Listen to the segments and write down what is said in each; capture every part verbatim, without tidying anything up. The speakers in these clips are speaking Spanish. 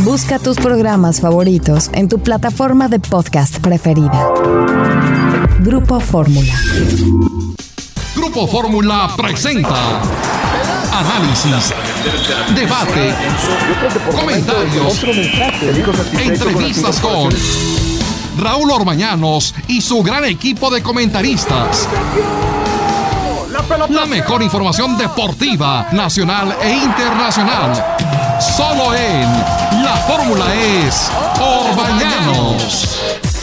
Busca tus programas favoritos en tu plataforma de podcast preferida. Grupo Fórmula. Grupo Fórmula presenta análisis, debate, comentarios, entrevistas con Raúl Orbañanos y su gran equipo de comentaristas. La mejor información deportiva, nacional e internacional. Solo en La Fórmula es Orbañanos.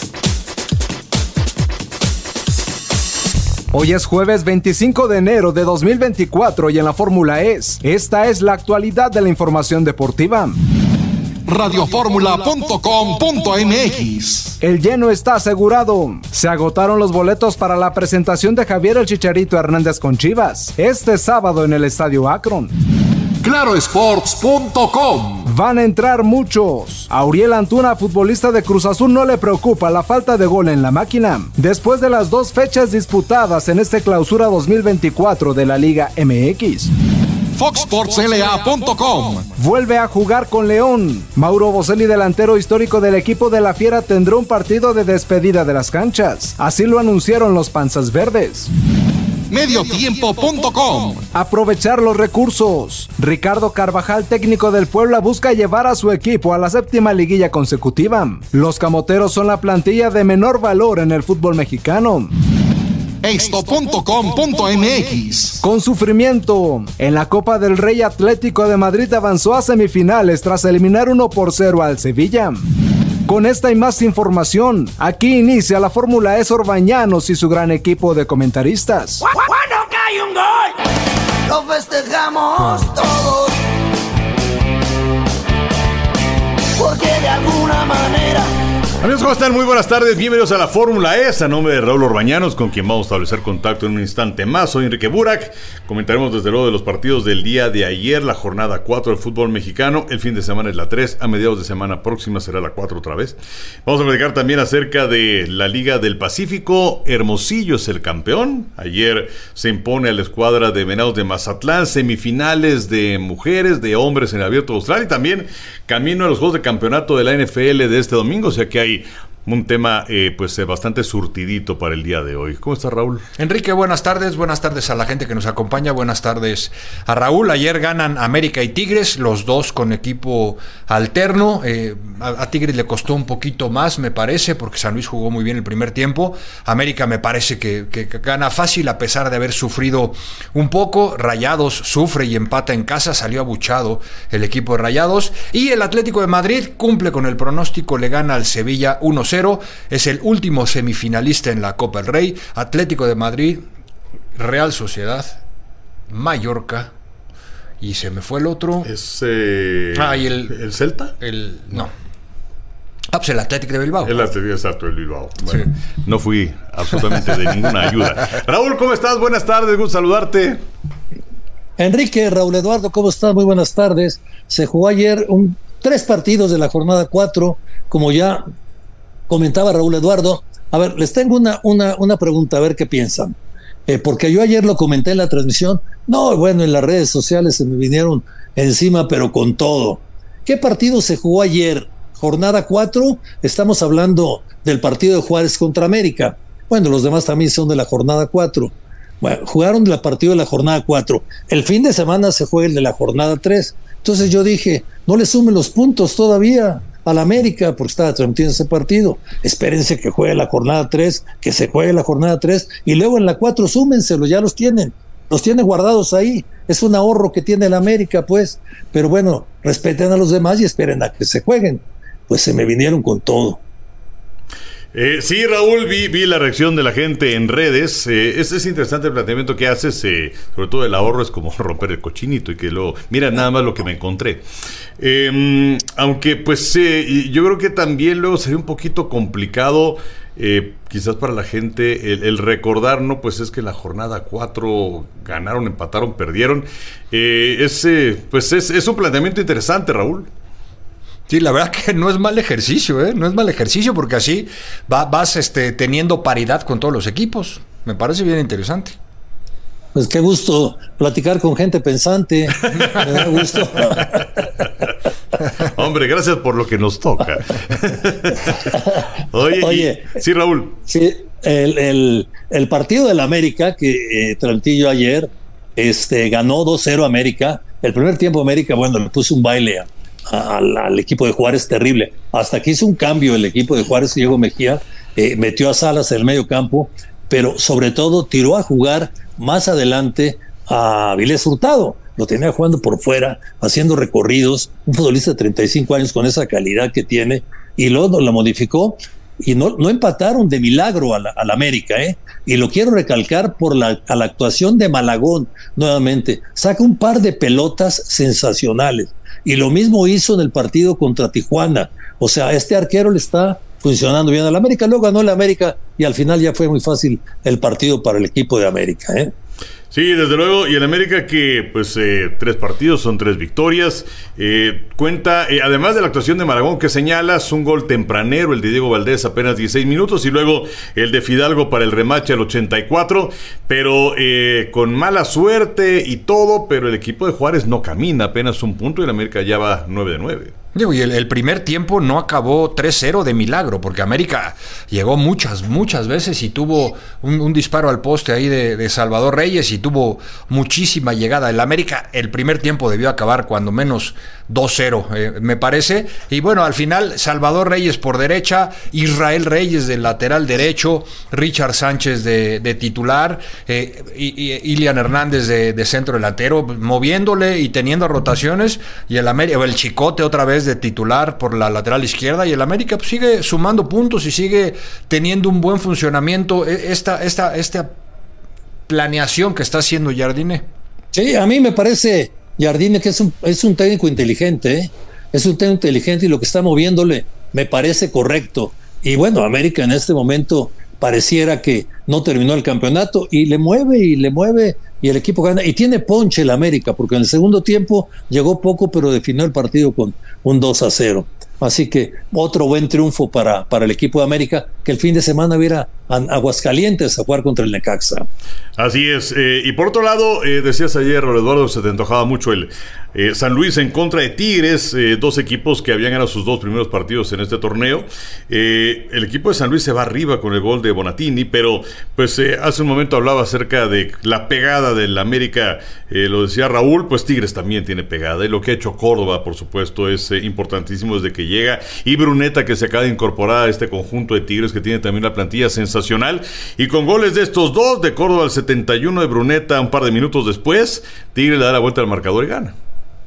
Hoy es jueves veinticinco de enero de dos mil veinticuatro y en La Fórmula es. Esta es la actualidad de la información deportiva. radio fórmula punto com punto m x. El lleno está asegurado. Se agotaron los boletos para la presentación de Javier el Chicharito Hernández con Chivas, este sábado en el Estadio Akron. claro sports punto com. Van a entrar muchos. A Uriel Antuna, futbolista de Cruz Azul, no le preocupa la falta de gol en la máquina. Después de las dos fechas disputadas en este clausura dos mil veinticuatro de la Liga M X. fox sports l a punto com. Vuelve a jugar con León. Mauro Boselli, delantero histórico del equipo de la Fiera, tendrá un partido de despedida de las canchas. Así lo anunciaron los Panzas Verdes. mediotiempo punto com. Aprovechar los recursos. Ricardo Carvajal, técnico del Puebla, busca llevar a su equipo a la séptima liguilla consecutiva. Los camoteros son la plantilla de menor valor en el fútbol mexicano. esto punto com punto m x. Con sufrimiento, en la Copa del Rey, Atlético de Madrid avanzó a semifinales tras eliminar uno por cero al Sevilla. Con esta y más información, aquí inicia La Fórmula es Orbañanos y su gran equipo de comentaristas. Cuando cae un gol, lo festejamos todos, porque de alguna manera... Amigos, ¿cómo están? Muy buenas tardes, bienvenidos a La Fórmula es, a nombre de Raúl Orbañanos, con quien vamos a establecer contacto en un instante más. Soy Enrique Burak, comentaremos desde luego de los partidos del día de ayer, la jornada cuatro del fútbol mexicano, el fin de semana es la tres, a mediados de semana próxima será la cuatro otra vez. Vamos a platicar también acerca de la Liga del Pacífico. Hermosillo es el campeón, ayer se impone a la escuadra de Venados de Mazatlán, semifinales de mujeres, de hombres en el Abierto de Australia, y también camino a los juegos de campeonato de la N F L de este domingo, o sea que hay un tema eh, pues eh, bastante surtidito para el día de hoy. ¿Cómo está, Raúl? Enrique, buenas tardes, buenas tardes a la gente que nos acompaña, buenas tardes a Raúl. Ayer ganan América y Tigres, los dos con equipo alterno. Eh, a, a Tigres le costó un poquito más, me parece, porque San Luis jugó muy bien el primer tiempo. América me parece que, que, que gana fácil a pesar de haber sufrido un poco. Rayados sufre y empata en casa, salió abuchado el equipo de Rayados. Y el Atlético de Madrid cumple con el pronóstico, le gana al Sevilla uno cero. Es el último semifinalista en la Copa del Rey. Atlético de Madrid, Real Sociedad, Mallorca, y se me fue el otro. ¿Es eh, ah, y el, el Celta? El, no. Ah, pues el Atlético de Bilbao. El Atlético, exacto, el Bilbao. Bueno, sí. No fui absolutamente de ninguna ayuda. Raúl, ¿cómo estás? Buenas tardes, gusto saludarte. Enrique, Raúl Eduardo, ¿cómo estás? Muy buenas tardes. Se jugó ayer un, tres partidos de la jornada cuatro, como ya comentaba Raúl Eduardo. A ver, les tengo una, una, una pregunta, a ver qué piensan. Eh, porque yo ayer lo comenté en la transmisión. No, bueno, en las redes sociales se me vinieron encima, pero con todo. ¿Qué partido se jugó ayer? Jornada cuatro, estamos hablando del partido de Juárez contra América. Bueno, los demás también son de la jornada cuatro. Bueno, jugaron el partido de la jornada cuatro. El fin de semana se juega el de la jornada tres. Entonces yo dije, no le sumen los puntos todavía a la América, porque estaba transmitiendo ese partido. Espérense que juegue la jornada tres, que se juegue la jornada tres, y luego en la cuatro súmenselo, ya los tienen, los tienen guardados ahí. Es un ahorro que tiene la América, pues. Pero bueno, respeten a los demás y esperen a que se jueguen. Pues se me vinieron con todo. Eh, sí, Raúl, vi, vi la reacción de la gente en redes. Eh, es, es interesante el planteamiento que haces, eh, sobre todo el ahorro es como romper el cochinito y que luego, mira nada más lo que me encontré. Eh, aunque pues eh, yo creo que también luego sería un poquito complicado, eh, quizás para la gente, el, el recordar, ¿no? Pues es que la jornada cuatro ganaron, empataron, perdieron. Eh, es, eh, pues es, es un planteamiento interesante, Raúl. Sí, la verdad que no es mal ejercicio, ¿eh? No es mal ejercicio porque así va, vas este, teniendo paridad con todos los equipos. Me parece bien interesante. Pues qué gusto platicar con gente pensante. Me da gusto. No, hombre, gracias por lo que nos toca. Oye, Oye, y, sí, Raúl. Sí, el, el, el partido del América que eh, transmití yo ayer, este, ganó dos cero América. El primer tiempo América, bueno, le puso un baile a, a, al, al equipo de Juárez terrible. Hasta que hizo un cambio el equipo de Juárez, Diego Mejía, eh, metió a Salas en el medio campo, pero sobre todo tiró a jugar más adelante a Vilés Hurtado. Lo tenía jugando por fuera, haciendo recorridos, un futbolista de treinta y cinco años con esa calidad que tiene, y luego lo modificó, y no, no empataron de milagro a la, a la América, ¿eh? Y lo quiero recalcar por la, a la actuación de Malagón, nuevamente, saca un par de pelotas sensacionales, y lo mismo hizo en el partido contra Tijuana. O sea, este arquero le está funcionando bien a la América. Luego ganó la América, y al final ya fue muy fácil el partido para el equipo de América, ¿eh? Sí, desde luego, y el América que pues eh, tres partidos, son tres victorias, eh, cuenta, eh, además de la actuación de Malagón que señalas, un gol tempranero, el de Diego Valdés apenas dieciséis minutos, y luego el de Fidalgo para el remache al ochenta y cuatro, pero eh, con mala suerte y todo, pero el equipo de Juárez no camina, apenas un punto, y el América ya va nueve de nueve. Digo, y el, el primer tiempo no acabó tres cero de milagro, porque América llegó muchas, muchas veces y tuvo un, un disparo al poste ahí de, de Salvador Reyes y tuvo muchísima llegada. El América, el primer tiempo debió acabar cuando menos dos cero, eh, me parece. Y bueno, al final, Salvador Reyes por derecha, Israel Reyes de lateral derecho, Richard Sánchez de, de titular, eh, y, y Ilian Hernández de, de centro delantero, moviéndole y teniendo rotaciones, y el América, el Chicote otra vez de titular por la lateral izquierda, y el América pues, sigue sumando puntos y sigue teniendo un buen funcionamiento. Esta, esta, esta planeación que está haciendo Jardine. Sí, a mí me parece Jardine que es un, es un técnico inteligente, ¿eh? Es un técnico inteligente, y lo que está moviéndole me parece correcto. Y bueno, América en este momento pareciera que no terminó el campeonato, y le mueve y le mueve y el equipo gana, y tiene ponche el América, porque en el segundo tiempo llegó poco, pero definió el partido con un dos a cero. Así que otro buen triunfo para, para el equipo de América, que el fin de semana viera a Aguascalientes a jugar contra el Necaxa. Así es, eh, y por otro lado, eh, decías ayer, Eduardo, se te antojaba mucho el eh, San Luis en contra de Tigres, eh, dos equipos que habían ganado sus dos primeros partidos en este torneo. Eh, el equipo de San Luis se va arriba con el gol de Bonatini, pero pues eh, hace un momento hablaba acerca de la pegada del América, eh, lo decía Raúl, pues Tigres también tiene pegada, y lo que ha hecho Córdoba, por supuesto, es eh, importantísimo desde que llega, y Bruneta, que se acaba de incorporar a este conjunto de Tigres, que tiene también una plantilla sensacional, y con goles de estos dos, de Córdoba al setenta y uno, de Bruneta un par de minutos después, Tigres le da la vuelta al marcador y gana.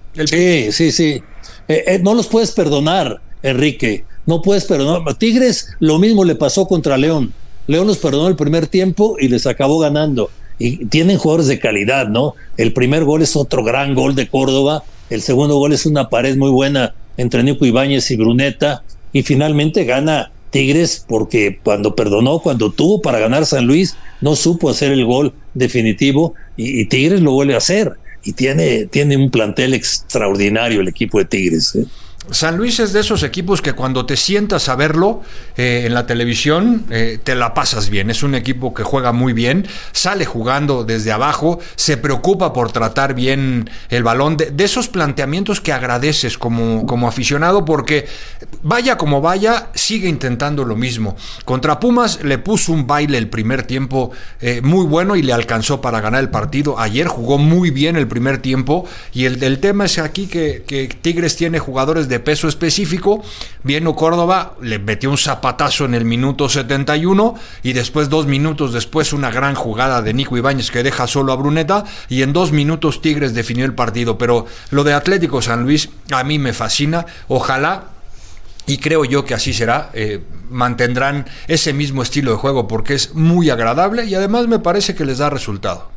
Sí, sí, sí. Eh, eh, no los puedes perdonar, Enrique, no puedes perdonar. A Tigres lo mismo le pasó contra León. León los perdonó el primer tiempo y les acabó ganando. Y tienen jugadores de calidad, ¿no? El primer gol es otro gran gol de Córdoba, el segundo gol es una pared muy buena entre Nico Ibáñez y Bruneta, y finalmente gana Tigres, porque cuando perdonó, cuando tuvo para ganar San Luis, no supo hacer el gol definitivo, y, y Tigres lo vuelve a hacer, y tiene, tiene un plantel extraordinario el equipo de Tigres, ¿eh? San Luis es de esos equipos que cuando te sientas a verlo eh, en la televisión, eh, te la pasas bien. Es un equipo que juega muy bien, sale jugando desde abajo, se preocupa por tratar bien el balón, de, de esos planteamientos que agradeces como, como aficionado, porque vaya como vaya, sigue intentando lo mismo. Contra Pumas le puso un baile el primer tiempo eh, muy bueno y le alcanzó para ganar el partido. Ayer jugó muy bien el primer tiempo, y el, el tema es aquí que, que Tigres tiene jugadores de peso específico. Vino Córdoba, le metió un zapatazo en el minuto setenta y uno, y después, dos minutos después, una gran jugada de Nico Ibáñez que deja solo a Bruneta, y en dos minutos Tigres definió el partido. Pero lo de Atlético San Luis a mí me fascina. Ojalá, y creo yo que así será, eh, mantendrán ese mismo estilo de juego, porque es muy agradable y además me parece que les da resultado.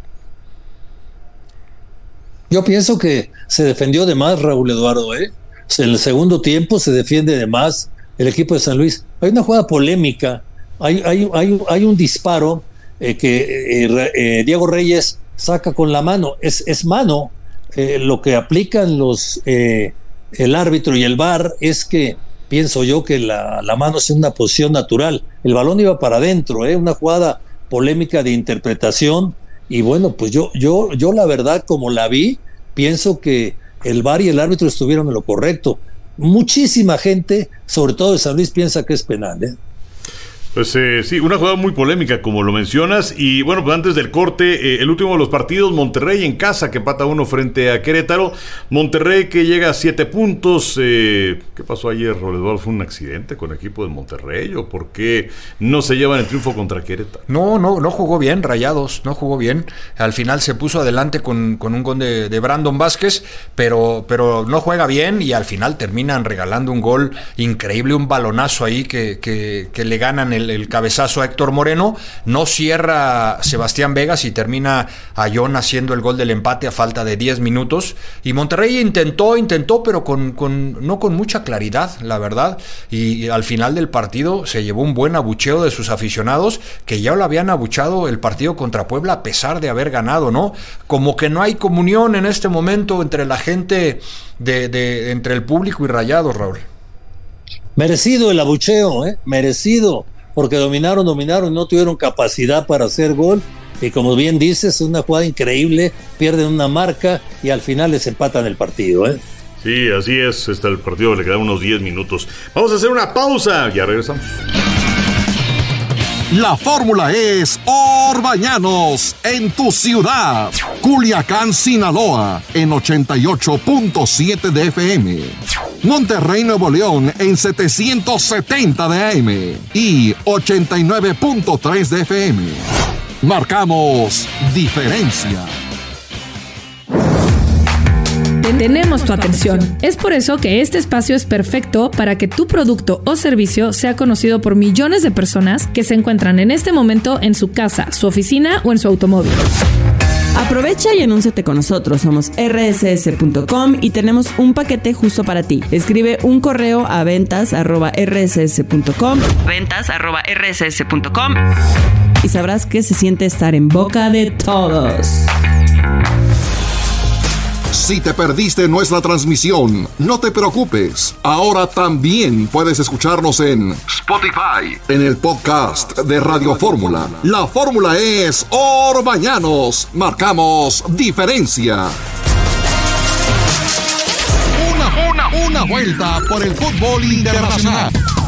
Yo pienso que se defendió de más, Raúl Eduardo, ¿eh? En el segundo tiempo se defiende de más el equipo de San Luis. Hay una jugada polémica, hay, hay, hay, hay un disparo eh, que eh, eh, Diego Reyes saca con la mano, es, es mano. Eh, lo que aplican los eh, el árbitro y el V A R es que pienso yo que la, la mano es en una posición natural, el balón iba para adentro, eh, una jugada polémica de interpretación, y bueno, pues yo, yo, yo la verdad, como la vi, pienso que el V A R y el árbitro estuvieron en lo correcto. muchísima gente, sobre todo de San Luis, piensa que es penal, ¿eh? Pues eh, sí, una jugada muy polémica, como lo mencionas. Y bueno, pues antes del corte, eh, el último de los partidos, Monterrey en casa, que empata uno frente a Querétaro. Monterrey que llega a siete puntos. Eh, ¿Qué pasó ayer, Roledor? ¿Fue un accidente con el equipo de Monterrey? ¿O por qué no se llevan el triunfo contra Querétaro? No, no, no jugó bien, Rayados, no jugó bien. Al final se puso adelante con, con un gol de, de Brandon Vázquez, pero, pero no juega bien y al final terminan regalando un gol increíble, un balonazo ahí que, que, que le ganan el El, el cabezazo a Héctor Moreno. No cierra Sebastián Vegas y termina Ayón haciendo el gol del empate a falta de diez minutos. Y Monterrey intentó, intentó, pero con, con, no con mucha claridad, la verdad. Y, y al final del partido se llevó un buen abucheo de sus aficionados, que ya lo habían abuchado el partido contra Puebla a pesar de haber ganado, ¿no? Como que no hay comunión en este momento entre la gente, de, de, entre el público y Rayados, Raúl. Merecido el abucheo, ¿eh? Merecido. Porque dominaron, dominaron, no tuvieron capacidad para hacer gol, y como bien dices, una jugada increíble, pierden una marca y al final les empatan el partido, ¿eh? Sí, así es, está el partido, le quedan unos diez minutos. Vamos a hacer una pausa, ya regresamos. La fórmula es Orbañanos en tu ciudad. Culiacán, Sinaloa en ochenta y ocho punto siete de F M. Monterrey, Nuevo León en setecientos setenta de A M y ochenta y nueve punto tres de F M. Marcamos diferencia. Tenemos tu atención. Es por eso que este espacio es perfecto para que tu producto o servicio sea conocido por millones de personas que se encuentran en este momento en su casa, su oficina o en su automóvil. Aprovecha y anúnciate con nosotros. Somos erre ese ese punto com y tenemos un paquete justo para ti. Escribe un correo a ventas arroba erre ese ese punto com, ventas arroba erre ese ese punto com, y sabrás que se siente estar en boca de todos. Si te perdiste nuestra transmisión, no te preocupes. Ahora también puedes escucharnos en Spotify, en el podcast de Radio Fórmula. La fórmula es Orbañanos. Marcamos diferencia. Una, una, una vuelta por el fútbol internacional.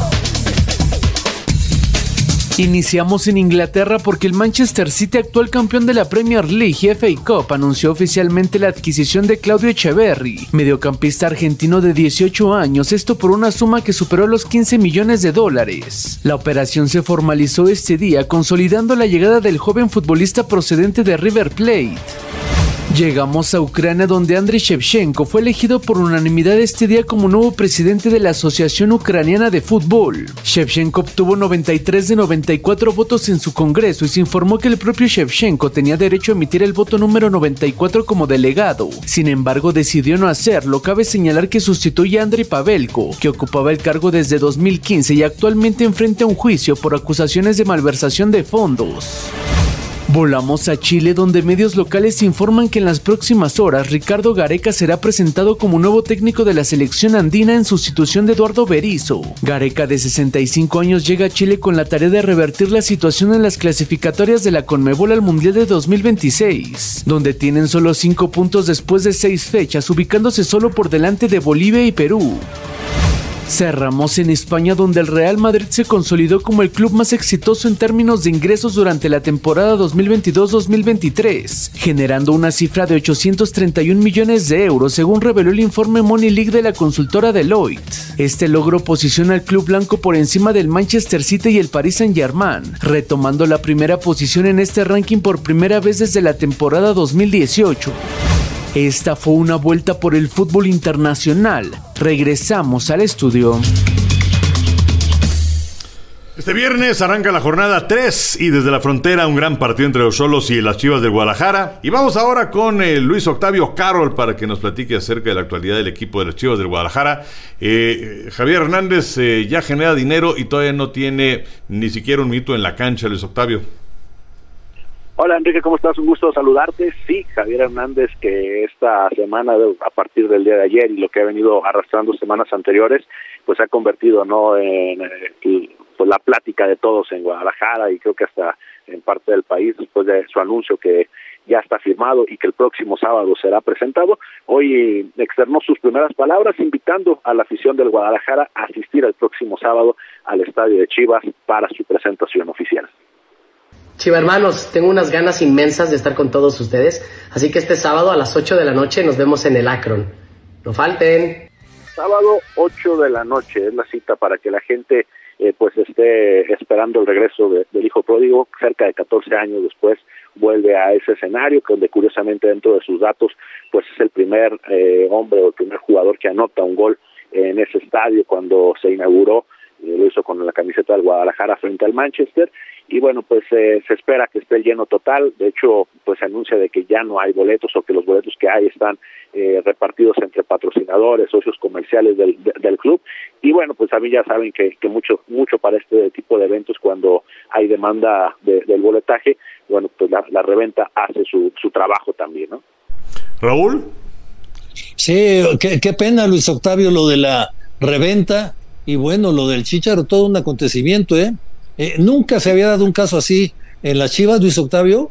Iniciamos en Inglaterra porque el Manchester City, actual campeón de la Premier League y F A Cup, anunció oficialmente la adquisición de Claudio Echeverri, mediocampista argentino de dieciocho años, esto por una suma que superó los quince millones de dólares. La operación se formalizó este día, consolidando la llegada del joven futbolista procedente de River Plate. Llegamos a Ucrania, donde Andriy Shevchenko fue elegido por unanimidad este día como nuevo presidente de la Asociación Ucraniana de Fútbol. Shevchenko obtuvo noventa y tres de noventa y cuatro votos en su congreso y se informó que el propio Shevchenko tenía derecho a emitir el voto número noventa y cuatro como delegado. Sin embargo, decidió no hacerlo. Cabe señalar que sustituye a Andriy Pavelko, que ocupaba el cargo desde dos mil quince y actualmente enfrenta un juicio por acusaciones de malversación de fondos. Volamos a Chile, donde medios locales informan que en las próximas horas Ricardo Gareca será presentado como nuevo técnico de la selección andina en sustitución de Eduardo Berizzo. Gareca, de sesenta y cinco años, llega a Chile con la tarea de revertir la situación en las clasificatorias de la Conmebol al Mundial de dos mil veintiséis, donde tienen solo cinco puntos después de seis fechas, ubicándose solo por delante de Bolivia y Perú. Cerramos en España, donde el Real Madrid se consolidó como el club más exitoso en términos de ingresos durante la temporada dos mil veintidós dos mil veintitrés, generando una cifra de ochocientos treinta y un millones de euros, según reveló el informe Money League de la consultora Deloitte. Este logro posiciona al club blanco por encima del Manchester City y el Paris Saint-Germain, retomando la primera posición en este ranking por primera vez desde la temporada dos mil dieciocho. Esta fue una vuelta por el fútbol internacional. Regresamos al estudio. Este viernes arranca la jornada tres y desde la frontera un gran partido entre los Xolos y las Chivas del Guadalajara. Y vamos ahora con eh, Luis Octavio Carol para que nos platique acerca de la actualidad del equipo de las Chivas del Guadalajara. Eh, Javier Hernández eh, ya genera dinero y todavía no tiene ni siquiera un minuto en la cancha. Luis Octavio. Hola Enrique, ¿cómo estás? Un gusto saludarte. Sí, Javier Hernández, que esta semana, a partir del día de ayer y lo que ha venido arrastrando semanas anteriores, pues se ha convertido no en el pues la plática de todos en Guadalajara y creo que hasta en parte del país después de su anuncio que ya está firmado y que el próximo sábado será presentado. Hoy externó sus primeras palabras invitando a la afición del Guadalajara a asistir el próximo sábado al estadio de Chivas para su presentación oficial. Chiva hermanos, tengo unas ganas inmensas de estar con todos ustedes, así que este sábado a las ocho de la noche nos vemos en el Akron. No falten. Sábado ocho de la noche es la cita para que la gente eh, pues esté esperando el regreso de, del hijo pródigo. Cerca de catorce años después vuelve a ese escenario, donde curiosamente dentro de sus datos pues es el primer eh, hombre o el primer jugador que anota un gol en ese estadio cuando se inauguró. Eh, lo hizo con la camiseta del Guadalajara frente al Manchester, y bueno, pues eh, se espera que esté lleno total. De hecho, pues se anuncia de que ya no hay boletos, o que los boletos que hay están eh, repartidos entre patrocinadores, socios comerciales del, de, del club, y bueno, pues a mí ya saben que, que mucho mucho para este tipo de eventos, cuando hay demanda de, del boletaje, bueno, pues la, la reventa hace su, su trabajo también, ¿no? Raúl. Sí, qué, qué pena, Luis Octavio, lo de la reventa. Y bueno, lo del Chícharo, todo un acontecimiento, ¿eh? ¿eh? Nunca se había dado un caso así en las Chivas, Luis Octavio.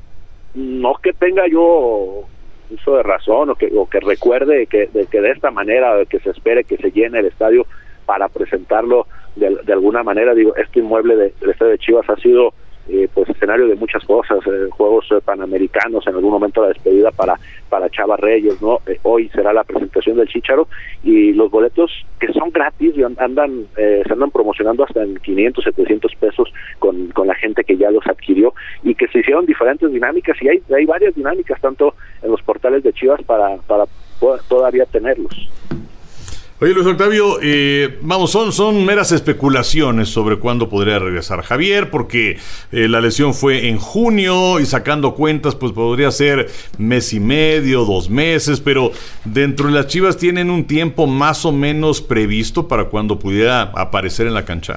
No que tenga yo uso de razón, o que, o que recuerde que de, que de esta manera, de que se espere que se llene el estadio para presentarlo de, de alguna manera. Digo, este inmueble de, del estadio de Chivas ha sido eh, pues escenario de muchas cosas, eh, juegos eh, panamericanos, en algún momento la despedida para para Chava Reyes, ¿no? Eh, hoy será la presentación del Chícharo, y los boletos, que son gratis, andan eh, se andan promocionando hasta en quinientos, setecientos pesos con, con la gente que ya los adquirió, y que se hicieron diferentes dinámicas, y hay hay varias dinámicas tanto en los portales de Chivas para para poder todavía tenerlos. Oye, Luis Octavio, eh, vamos, son, son meras especulaciones sobre cuándo podría regresar Javier, porque eh, la lesión fue en junio, y sacando cuentas, pues podría ser mes y medio, dos meses, pero dentro de las Chivas tienen un tiempo más o menos previsto para cuando pudiera aparecer en la cancha.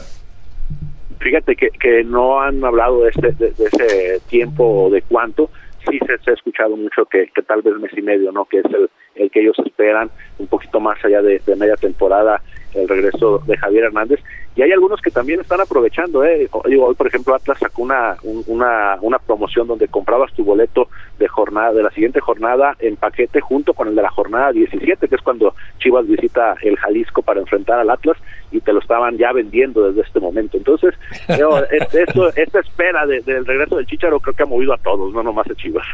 Fíjate que, que no han hablado de, este, de, de ese tiempo, de cuánto. Sí se, se ha escuchado mucho que, que tal vez mes y medio, ¿no? Que es el, el que ellos esperan, un poquito más allá de, de media temporada, el regreso de Javier Hernández. Y hay algunos que también están aprovechando, ¿eh? Hoy, hoy por ejemplo, Atlas sacó una, un, una una promoción donde comprabas tu boleto de jornada, de la siguiente jornada, en paquete junto con el de la jornada diecisiete, que es cuando Chivas visita el Jalisco para enfrentar al Atlas, y te lo estaban ya vendiendo desde este momento. Entonces, yo, esto, esta espera de, del regreso del Chícharo creo que ha movido a todos, no nomás a Chivas.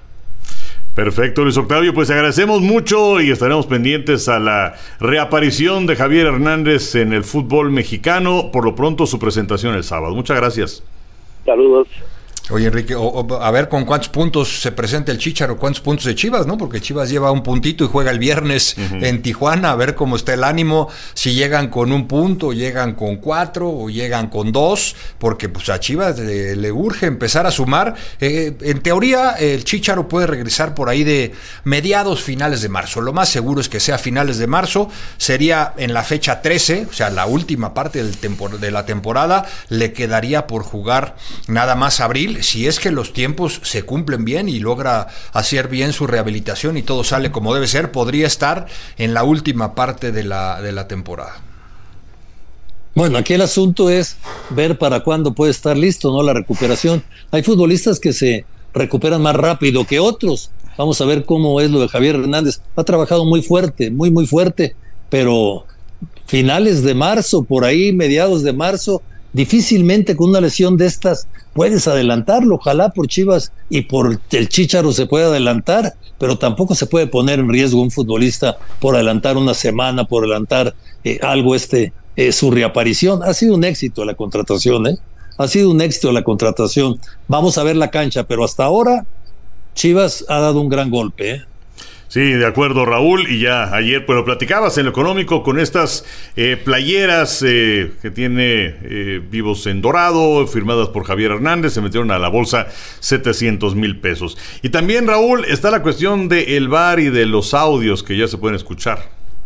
Perfecto, Luis Octavio, pues agradecemos mucho y estaremos pendientes a la reaparición de Javier Hernández en el fútbol mexicano. Por lo pronto, su presentación el sábado. Muchas gracias. Saludos. Oye, Enrique, o, o, a ver con cuántos puntos se presenta el Chícharo, cuántos puntos de Chivas, ¿no? Porque Chivas lleva un puntito y juega el viernes uh-huh. en Tijuana, a ver cómo está el ánimo, si llegan con un punto, llegan con cuatro o llegan con dos, porque pues a Chivas le, le urge empezar a sumar. Eh, en teoría, el Chícharo puede regresar por ahí de mediados, finales de marzo. Lo más seguro es que sea finales de marzo, sería en la fecha trece, o sea, la última parte del tempor- de la temporada, le quedaría por jugar nada más abril. Si es que los tiempos se cumplen bien y logra hacer bien su rehabilitación y todo sale como debe ser, podría estar en la última parte de la, de la temporada. Bueno, aquí el asunto es ver para cuándo puede estar listo, ¿no? La recuperación. Hay futbolistas que se recuperan más rápido que otros. Vamos a ver cómo es lo de Javier Hernández. Ha trabajado muy fuerte, muy, muy fuerte, pero finales de marzo, por ahí, mediados de marzo, difícilmente con una lesión de estas puedes adelantarlo. Ojalá por Chivas y por el Chícharo se puede adelantar, pero tampoco se puede poner en riesgo un futbolista por adelantar una semana, por adelantar eh, algo este, eh, su reaparición. Ha sido un éxito la contratación, ¿eh? Ha sido un éxito la contratación. Vamos a ver la cancha, pero hasta ahora Chivas ha dado un gran golpe, ¿eh? Sí, de acuerdo, Raúl, y ya ayer pues lo platicabas en lo económico con estas eh, playeras eh, que tiene eh, Vivos en Dorado, firmadas por Javier Hernández, se metieron a la bolsa setecientos mil pesos. Y también, Raúl, está la cuestión del V A R y de los audios que ya se pueden escuchar.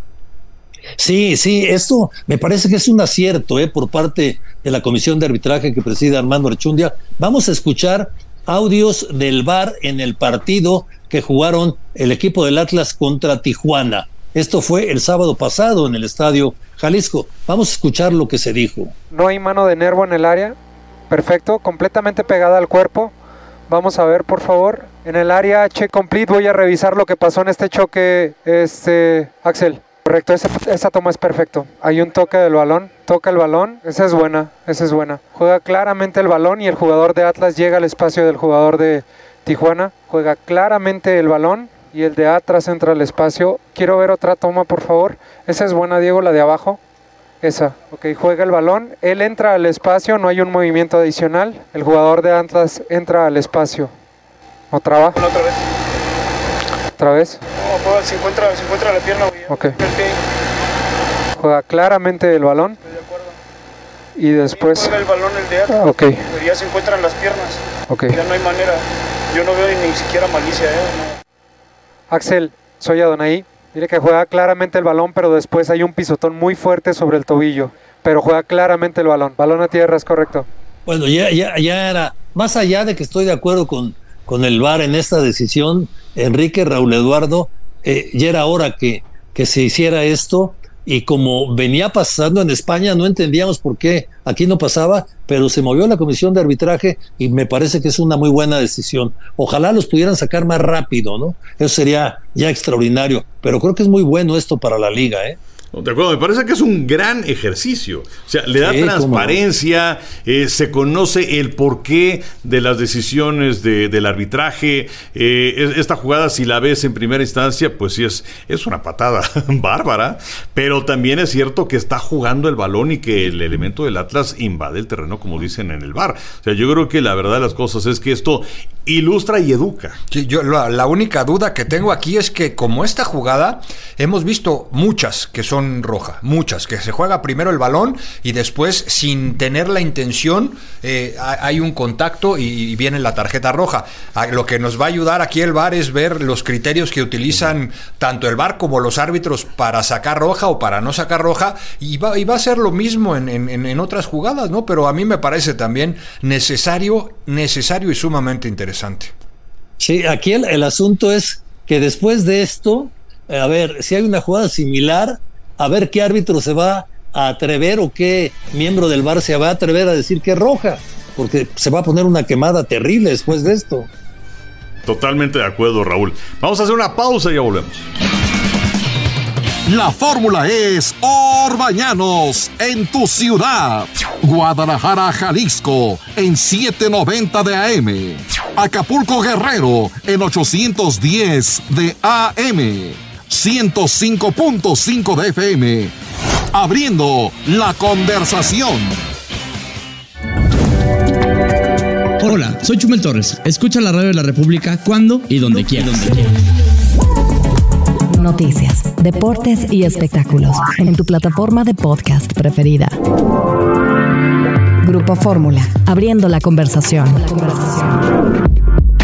Sí, sí, esto me parece que es un acierto eh, por parte de la comisión de arbitraje que preside Armando Archundia. Vamos a escuchar audios del V A R en el partido que jugaron el equipo del Atlas contra Tijuana. Esto fue el sábado pasado en el Estadio Jalisco. Vamos a escuchar lo que se dijo. No hay mano de Nervo en el área. Perfecto, completamente pegada al cuerpo. Vamos a ver, por favor. En el área check complete, voy a revisar lo que pasó en este choque, este, Axel. Correcto, esa, esa toma es perfecto. Hay un toque del balón, toca el balón, esa es buena, esa es buena. Juega claramente el balón y el jugador de Atlas llega al espacio del jugador de Tijuana. Juega claramente el balón y el de atrás entra al espacio. Quiero ver otra toma, por favor. Esa es buena, Diego, la de abajo. Esa, ok, juega el balón, él entra al espacio, no hay un movimiento adicional. El jugador de Atlas entra al espacio. ¿Otra va? Otra vez. ¿Otra vez? No, juega, se encuentra, se encuentra la pierna. Ok. Juega claramente el balón. Estoy de acuerdo. Y después... Juega el balón el de Atlas. Ok. Pero ya se encuentran las piernas. Ok. Ya no hay manera. Yo no veo ni siquiera malicia, ¿eh? No. Axel, soy Adonai. Mire que juega claramente el balón, pero después hay un pisotón muy fuerte sobre el tobillo. Pero juega claramente el balón. Balón a tierra, es correcto. Bueno, ya, ya, ya era, más allá de que estoy de acuerdo con, con el V A R en esta decisión, Enrique, Raúl Eduardo, eh, ya era hora que, que se hiciera esto, y como venía pasando en España, no entendíamos por qué aquí no pasaba, pero se movió la comisión de arbitraje y me parece que es una muy buena decisión. Ojalá los pudieran sacar más rápido, ¿no? Eso sería ya extraordinario, pero creo que es muy bueno esto para la liga, ¿eh? De acuerdo, me parece que es un gran ejercicio. O sea, le da sí, transparencia, eh, se conoce el porqué de las decisiones de, del arbitraje. Eh, esta jugada, si la ves en primera instancia, pues sí es, es una patada bárbara, pero también es cierto que está jugando el balón y que el elemento del Atlas invade el terreno, como dicen en el V A R. O sea, yo creo que la verdad de las cosas es que esto ilustra y educa. Sí, yo la, la única duda que tengo aquí es que como esta jugada hemos visto muchas que son roja, muchas, que se juega primero el balón y después sin tener la intención eh, hay un contacto y, y viene la tarjeta roja. Lo que nos va a ayudar aquí el V A R es ver los criterios que utilizan tanto el V A R como los árbitros para sacar roja o para no sacar roja, y va, y va a ser lo mismo en, en, en otras jugadas, ¿no? Pero a mí me parece también necesario, necesario y sumamente interesante. Sí, aquí el, el asunto es que después de esto, a ver, si hay una jugada similar, a ver qué árbitro se va a atrever o qué miembro del V A R se va a atrever a decir que es roja, porque se va a poner una quemada terrible después de esto. Totalmente de acuerdo, Raúl. Vamos a hacer una pausa y ya volvemos. La fórmula es Orbañanos en tu ciudad. Guadalajara, Jalisco en setecientos noventa de A M. Acapulco, Guerrero en ochocientos diez de A M. ciento cinco punto cinco de F M. Abriendo la conversación. Hola, soy Chumel Torres. Escucha la radio de la República cuando y donde quieras. Noticias, deportes y espectáculos en tu plataforma de podcast preferida. Grupo Fórmula, abriendo la conversación. La conversación.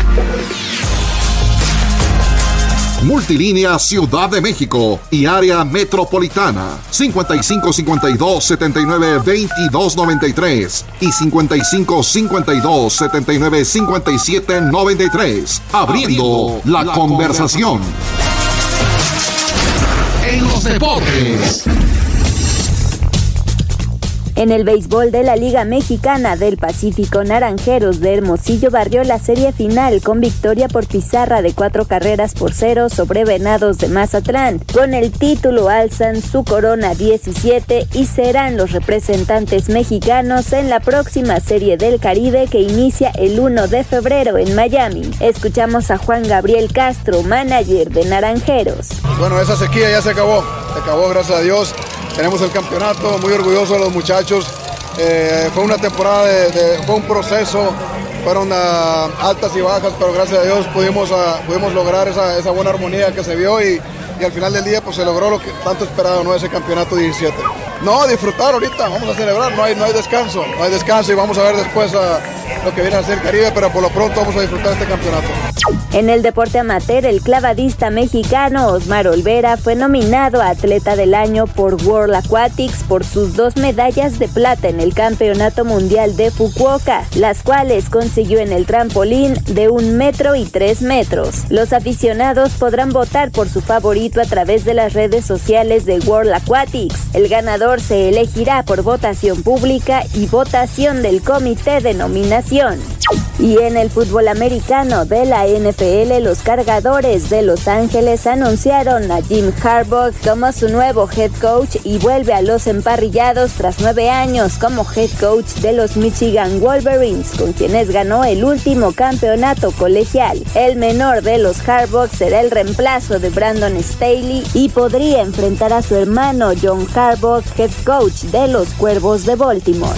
Multilínea Ciudad de México y área metropolitana cincuenta y cinco cincuenta y dos setenta y nueve veintidós noventa y tres y cincuenta y cinco cincuenta y dos setenta y nueve cincuenta y siete noventa y tres. Abriendo la, la conversación. En los deportes. En el béisbol de la Liga Mexicana del Pacífico, Naranjeros de Hermosillo barrió la serie final con victoria por pizarra de cuatro carreras por cero sobre Venados de Mazatlán. Con el título alzan su corona diecisiete y serán los representantes mexicanos en la próxima Serie del Caribe que inicia el primero de febrero en Miami. Escuchamos a Juan Gabriel Castro, manager de Naranjeros. Bueno, esa sequía ya se acabó, se acabó, gracias a Dios. Tenemos el campeonato, muy orgullosos de los muchachos. Eh, fue una temporada, de, de, fue un proceso, fueron uh, altas y bajas, pero gracias a Dios pudimos, uh, pudimos lograr esa, esa buena armonía que se vio y, y al final del día pues se logró lo que tanto esperado, ¿no? Ese campeonato diecisiete. No, disfrutar ahorita, vamos a celebrar, no hay, no hay descanso, no hay descanso y vamos a ver después uh, lo que viene a ser el Caribe, pero por lo pronto vamos a disfrutar este campeonato. En el deporte amateur, el clavadista mexicano Osmar Olvera fue nominado a Atleta del Año por World Aquatics por sus dos medallas de plata en el Campeonato Mundial de Fukuoka, las cuales consiguió en el trampolín de un metro y tres metros. Los aficionados podrán votar por su favorito a través de las redes sociales de World Aquatics. El ganador se elegirá por votación pública y votación del comité de nominación. Y en el fútbol americano de la N F L, los Cargadores de Los Ángeles anunciaron a Jim Harbaugh como su nuevo head coach y vuelve a los emparrillados tras nueve años como head coach de los Michigan Wolverines, con quienes ganó el último campeonato colegial. El menor de los Harbaugh será el reemplazo de Brandon Staley y podría enfrentar a su hermano John Harbaugh, head coach de los Cuervos de Baltimore.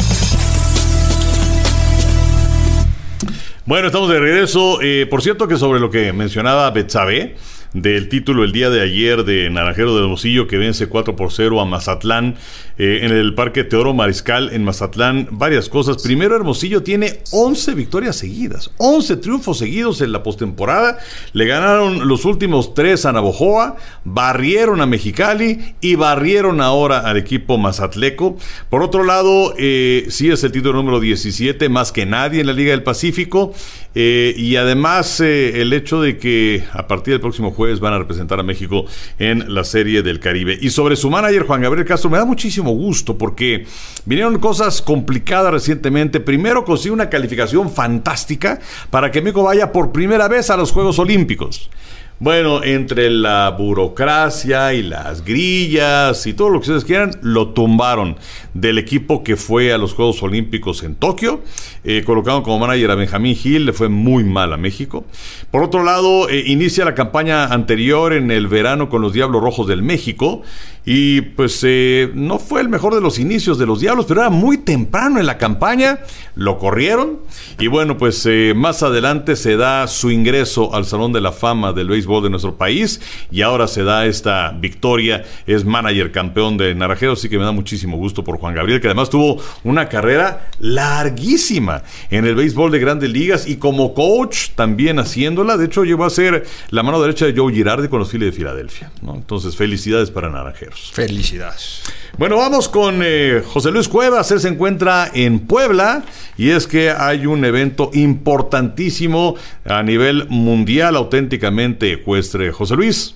Bueno, estamos de regreso. Eh, por cierto que sobre lo que mencionaba Betsabe, del título el día de ayer de Naranjeros de Hermosillo, que vence cuatro por cero a Mazatlán eh, en el Parque Teodoro Mariscal en Mazatlán, varias cosas. Primero, Hermosillo tiene once victorias seguidas, once triunfos seguidos en la postemporada. Le ganaron los últimos tres a Navojoa, barrieron a Mexicali y barrieron ahora al equipo mazatleco. Por otro lado, eh, sí es el título número diecisiete, más que nadie en la Liga del Pacífico. Eh, y además eh, el hecho de que a partir del próximo jueves van a representar a México en la Serie del Caribe. Y sobre su manager Juan Gabriel Castro, me da muchísimo gusto porque vinieron cosas complicadas recientemente. Primero consiguió una calificación fantástica para que México vaya por primera vez a los Juegos Olímpicos. Bueno, entre la burocracia y las grillas y todo lo que ustedes quieran, lo tumbaron del equipo que fue a los Juegos Olímpicos en Tokio. Eh, colocaron como manager a Benjamín Gil, le fue muy mal a México. Por otro lado, eh, inicia la campaña anterior en el verano con los Diablos Rojos del México. Y pues eh, no fue el mejor de los inicios de los Diablos, pero era muy temprano en la campaña, lo corrieron. Y bueno, pues eh, más adelante se da su ingreso al Salón de la Fama del béisbol de nuestro país y ahora se da esta victoria, es manager campeón de Naranjeros, así que me da muchísimo gusto por Juan Gabriel, que además tuvo una carrera larguísima en el béisbol de Grandes Ligas y como coach también haciéndola. De hecho, llegó a ser la mano derecha de Joe Girardi con los Phillies de Filadelfia, ¿no? Entonces, felicidades para Naranjeros. Felicidades. Bueno, vamos con eh, José Luis Cuevas. Él se encuentra en Puebla y es que hay un evento importantísimo a nivel mundial, auténticamente ecuestre. José Luis.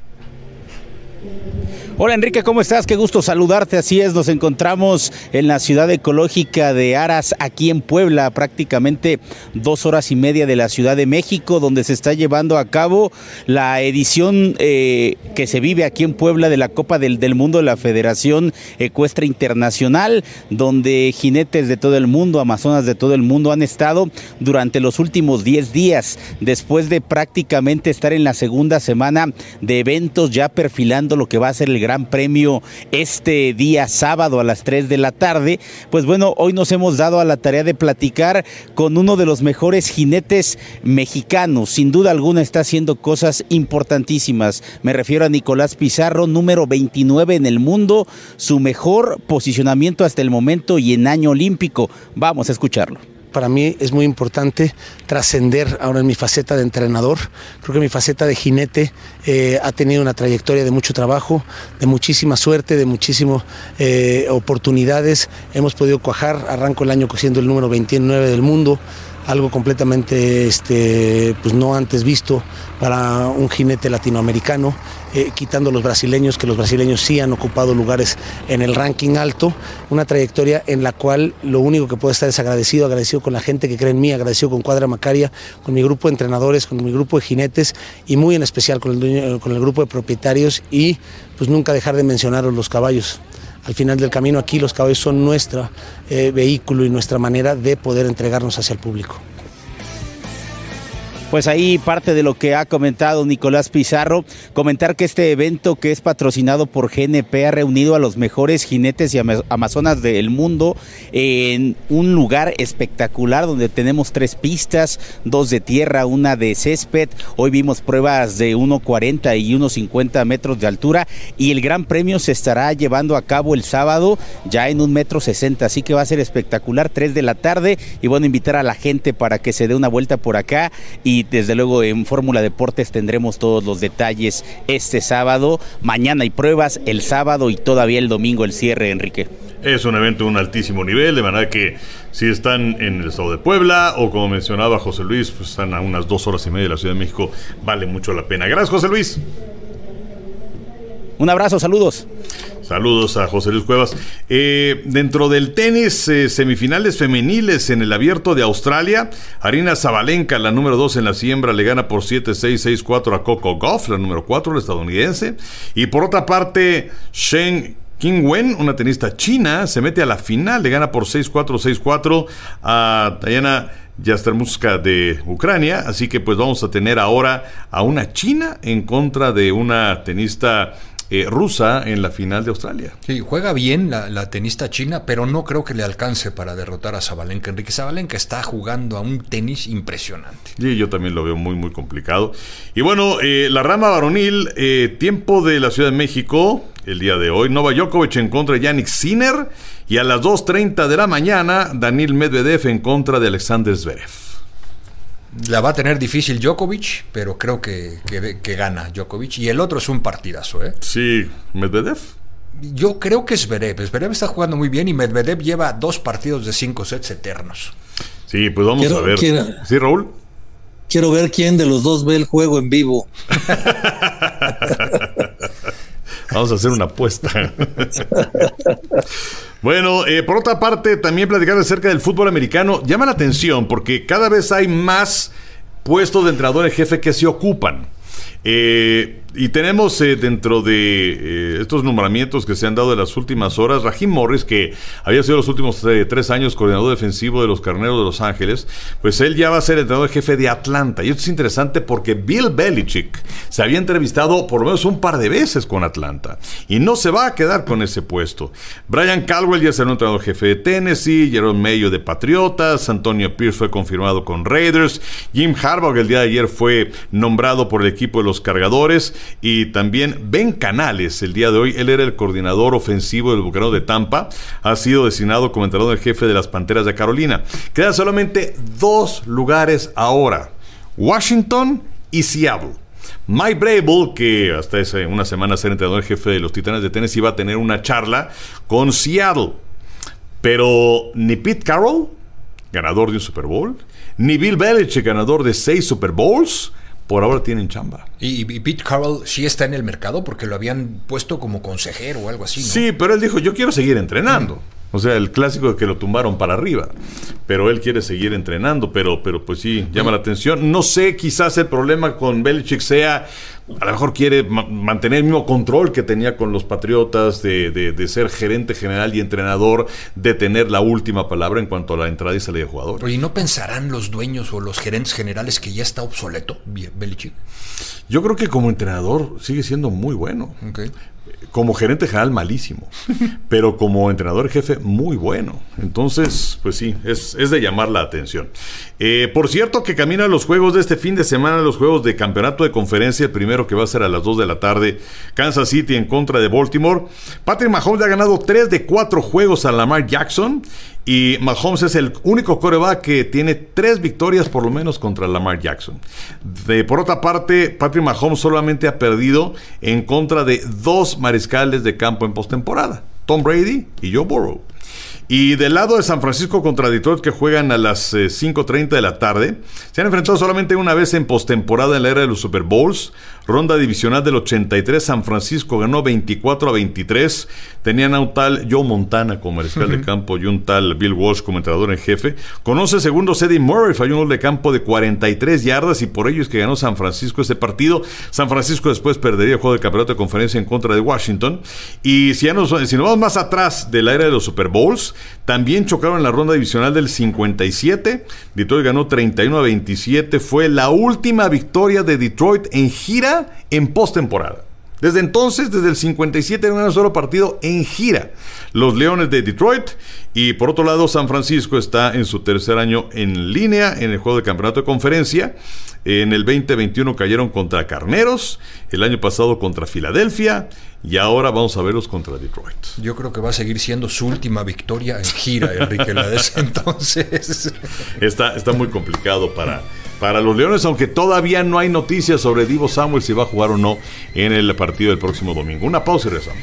Hola Enrique, ¿cómo estás? Qué gusto saludarte. Así es, nos encontramos en la ciudad ecológica de Aras, aquí en Puebla, prácticamente dos horas y media de la Ciudad de México, donde se está llevando a cabo la edición eh, que se vive aquí en Puebla de la Copa del, del Mundo de la Federación Ecuestre Internacional, donde jinetes de todo el mundo, amazonas de todo el mundo han estado durante los últimos diez días, después de prácticamente estar en la segunda semana de eventos, ya perfilando lo que va a ser el Gran Premio este día sábado a las tres de la tarde. Pues bueno, hoy nos hemos dado a la tarea de platicar con uno de los mejores jinetes mexicanos. Sin duda alguna está haciendo cosas importantísimas. Me refiero a Nicolás Pizarro, número veintinueve en el mundo, su mejor posicionamiento hasta el momento y en año olímpico. Vamos a escucharlo. Para mí es muy importante trascender ahora en mi faceta de entrenador. Creo que mi faceta de jinete eh, ha tenido una trayectoria de mucho trabajo, de muchísima suerte, de muchísimas eh, oportunidades. Hemos podido cuajar, arranco el año siendo el número veintinueve del mundo, algo completamente este, pues no antes visto para un jinete latinoamericano, eh, quitando los brasileños, que los brasileños sí han ocupado lugares en el ranking alto, una trayectoria en la cual lo único que puedo estar es agradecido, agradecido con la gente que cree en mí, agradecido con Cuadra Macaria, con mi grupo de entrenadores, con mi grupo de jinetes y muy en especial con el, dueño, con el grupo de propietarios y pues nunca dejar de mencionar los caballos. Al final del camino aquí los caballos son nuestro eh, vehículo y nuestra manera de poder entregarnos hacia el público. Pues ahí parte de lo que ha comentado Nicolás Pizarro, comentar que este evento que es patrocinado por G N P ha reunido a los mejores jinetes y amazonas del mundo en un lugar espectacular donde tenemos tres pistas, dos de tierra, una de césped. Hoy vimos pruebas de uno cuarenta y uno cincuenta metros de altura y el Gran Premio se estará llevando a cabo el sábado ya en un metro sesenta, así que va a ser espectacular, tres de la tarde y bueno, invitar a la gente para que se dé una vuelta por acá y y desde luego en Fórmula Deportes tendremos todos los detalles este sábado. Mañana hay pruebas, el sábado y todavía el domingo el cierre, Enrique. Es un evento de un altísimo nivel, de manera que si están en el estado de Puebla o como mencionaba José Luis, pues están a unas dos horas y media de la Ciudad de México, vale mucho la pena. Gracias, José Luis. Un abrazo, saludos. Saludos a José Luis Cuevas. Eh, dentro del tenis, eh, semifinales femeniles en el Abierto de Australia, Aryna Sabalenka, la número dos en la siembra, le gana por siete seis, seis cuatro a Coco Gauff, la número cuatro, la estadounidense. Y por otra parte, Shen Qingwen, una tenista china, se mete a la final, le gana por seis cuatro, seis cuatro a Diana Yastremska de Ucrania. Así que pues vamos a tener ahora a una china en contra de una tenista Eh, rusa en la final de Australia. Sí, juega bien la, la tenista china, pero no creo que le alcance para derrotar a Sabalenka. Enrique Sabalenka está jugando a un tenis impresionante. Sí, yo también lo veo muy, muy complicado. Y bueno, eh, la rama varonil, eh, tiempo de la Ciudad de México, el día de hoy, Novak Djokovic en contra de Jannik Sinner, y a las dos treinta de la mañana, Daniil Medvedev en contra de Alexander Zverev. La va a tener difícil Djokovic, pero creo que, que, que gana Djokovic. Y el otro es un partidazo, ¿eh? Sí, Medvedev. Yo creo que es Zverev. Zverev está jugando muy bien y Medvedev lleva dos partidos de cinco sets eternos. Sí, pues vamos quiero, a ver. Quiero, ¿Sí, Raúl? Quiero ver quién de los dos ve el juego en vivo. Vamos a hacer una apuesta. Bueno, eh, por otra parte, también platicar acerca del fútbol americano. Llama la atención porque cada vez hay más puestos de entrenador en jefe que se ocupan. Eh, y tenemos eh, dentro de eh, estos nombramientos que se han dado en las últimas horas, Raheem Morris, que había sido los últimos eh, tres años coordinador defensivo de los Carneros de Los Ángeles, pues él ya va a ser entrenador jefe de Atlanta. Y esto es interesante porque Bill Belichick se había entrevistado por lo menos un par de veces con Atlanta y no se va a quedar con ese puesto. Brian Caldwell ya será entrenador jefe de Tennessee, Jerome Mayo de Patriotas, Antonio Pierce fue confirmado con Raiders, Jim Harbaugh el día de ayer fue nombrado por el equipo de los Cargadores, y también Ben Canales el día de hoy, él era el coordinador ofensivo del Bucaneros de Tampa, ha sido designado como entrenador en jefe de las Panteras de Carolina. Quedan solamente dos lugares ahora, Washington y Seattle. Mike Vrabel, que hasta hace una semana ser entrenador en jefe de los Titanes de Tennessee, iba a tener una charla con Seattle, pero ni Pete Carroll, ganador de un Super Bowl, ni Bill Belichick, ganador de seis Super Bowls, por ahora tienen chamba. Y, y Pete Carroll sí está en el mercado porque lo habían puesto como consejero o algo así, ¿no? Sí, pero él dijo, yo quiero seguir entrenando. O sea, el clásico de que lo tumbaron para arriba. Pero él quiere seguir entrenando, pero, pero pues sí, llama la atención. No sé, quizás el problema con Belichick sea, a lo mejor quiere ma- mantener el mismo control que tenía con los Patriotas, de, de, de ser gerente general y entrenador, de tener la última palabra en cuanto a la entrada y salida de jugadores. Oye, ¿no pensarán los dueños o los gerentes generales que ya está obsoleto Belichick? Yo creo que como entrenador sigue siendo muy bueno. Okay. Como gerente general malísimo, pero como entrenador jefe muy bueno. Entonces, pues sí, es, es de llamar la atención. Eh, por cierto que caminan los juegos de este fin de semana, los juegos de campeonato de conferencia, el primero que va a ser a las dos de la tarde, Kansas City en contra de Baltimore. Patrick Mahomes ha ganado tres de cuatro juegos a Lamar Jackson, y Mahomes es el único quarterback que tiene tres victorias por lo menos contra Lamar Jackson. De, por otra parte, Patrick Mahomes solamente ha perdido en contra de dos mariscales de campo en postemporada, Tom Brady y Joe Burrow. Y del lado de San Francisco contra Detroit, que juegan a las eh, cinco treinta de la tarde, se han enfrentado solamente una vez en postemporada en la era de los Super Bowls. Ronda divisional del ochenta y tres, San Francisco ganó veinticuatro a veintitrés. Tenían a un tal Joe Montana como mariscal uh-huh. de campo y un tal Bill Walsh como entrenador en jefe. Con once segundos, Eddie Murray falló un gol de campo de cuarenta y tres yardas y por ello es que ganó San Francisco ese partido. San Francisco después perdería el juego de campeonato de conferencia en contra de Washington. Y si, ya nos, si nos vamos más atrás de la era de los Super Bowls, también chocaron en la ronda divisional del cincuenta y siete. Detroit ganó treinta y uno a veintisiete. Fue la última victoria de Detroit en gira en postemporada. Desde entonces, desde el cincuenta y siete, en un solo partido en gira, los Leones de Detroit. Y por otro lado, San Francisco está en su tercer año en línea en el juego de campeonato de conferencia. En el veinte veintiuno cayeron contra Carneros, el año pasado contra Filadelfia, y ahora vamos a verlos contra Detroit. Yo creo que va a seguir siendo su última victoria en gira, Enrique, la de ese entonces. Está, está muy complicado para, para los Leones, aunque todavía no hay noticias sobre Deebo Samuel si va a jugar o no en el partido del próximo domingo. Una pausa y regresamos.